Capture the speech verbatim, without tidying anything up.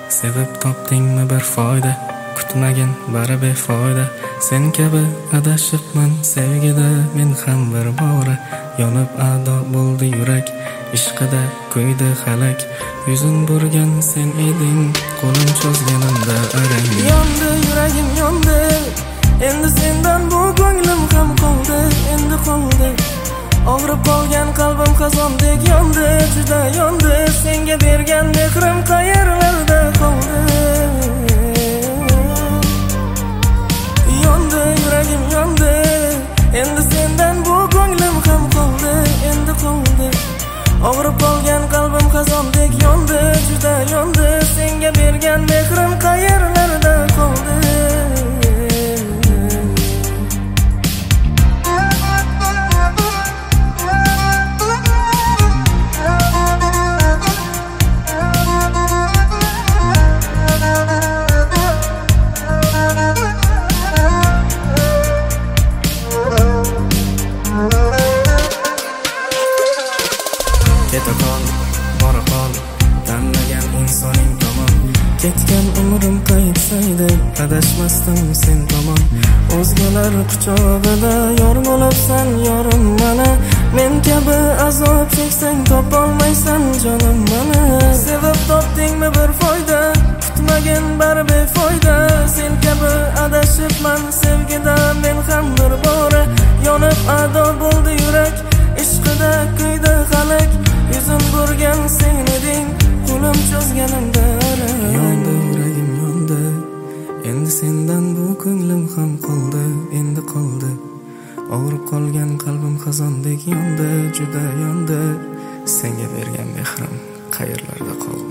Sevib topdingmi bir foyda, kutmagin bari befoyda. Sen kabi adashibman sevgida men ham bir bora. Yonib ado bo'ldi yurak, ishqida kuydi halak. Yuzin burgan sen eding, qo'lim cho'zganimda arang. Yondi yuragim yondi, endi sendan bu ko'nglim ham qoldi, endi qoldi. Og'rib qolgan qalbim qazondek yondi, juda yondi. Senga bergan mehrim qayerlarda qoldi? Yondi yuragim yondi, endi sendan bu ko'nglim ham qoldi, endi qoldi. Og'rib qolgan qalbim qazondek yondi, juda yondi. Senga bergan mehrim qayerlarda qoldi? Keta qol, bora qol, tanlagan insoning tomon. Ketgan umrim qaytsaydi, adashmasdim sen tomon. O'zgalar quchog'ida yor bo'libsan yorim mana. Men kabi azob cheksang topolmaysan jonim mana. Sevib topdingmi bir foyda, kutmagin bari befoyda. Sen kabi adashibman sevgida men ham bir bora. Yonib ado bo'ldi yurak, ishqida kuydi halak. Yuzim burgan sen eding, qo'lim cho'zganimda arang. Yondi yuragim yondi, endi sendan bu ko'nglim ham qoldi, endi qoldi. Og'rib qolgan qalbim qazondek yondi, juda yondi. Senga bergan mehrim qayerlarda qoldi?